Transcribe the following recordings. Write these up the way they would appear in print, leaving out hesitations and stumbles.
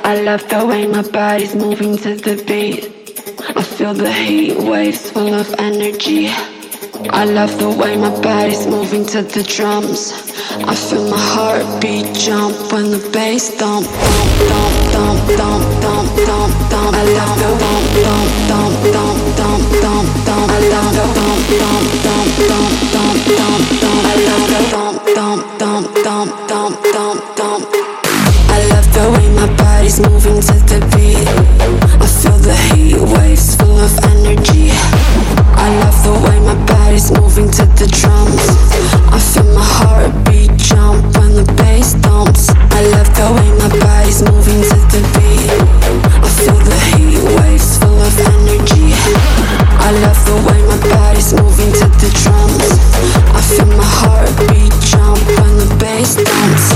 I love the way my body's moving to the beat. I feel the heat waves full of energy. I love the way my body's moving to the drums. I feel my heartbeat jump when the bass thump, thump, thump, thump, thump, thump, thump, thump. I love the thump, thump, thump, thump, thump, thump, thump. I love the thump, thump, thump, thump, thump, thump, thump. I love the thump, thump, thump, thump, thump, thump, thump. I love the way my body's moving to the beat. I feel the heat waves full of energy. I love the way my body's moving to the drums. I feel my heartbeat jump when the bass thumps. I love the way my body's moving to the beat. I feel the heat waves full of energy. I love the way my body's moving to the drums. I feel my heartbeat jump when the bass thumps.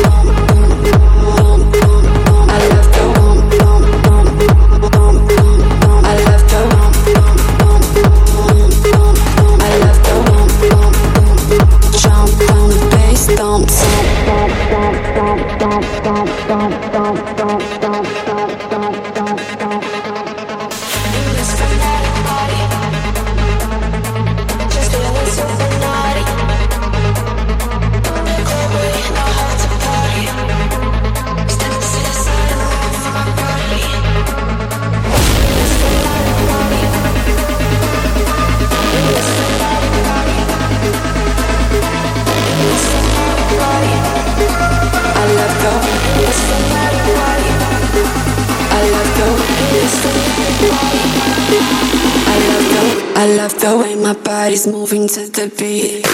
I love the way my body's moving to the beat.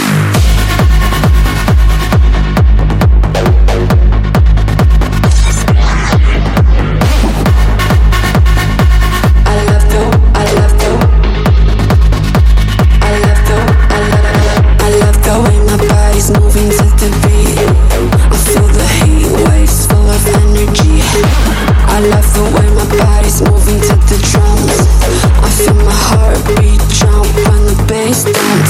I love the way my body's moving to the drums. I feel my heartbeat jump when the bass thumps.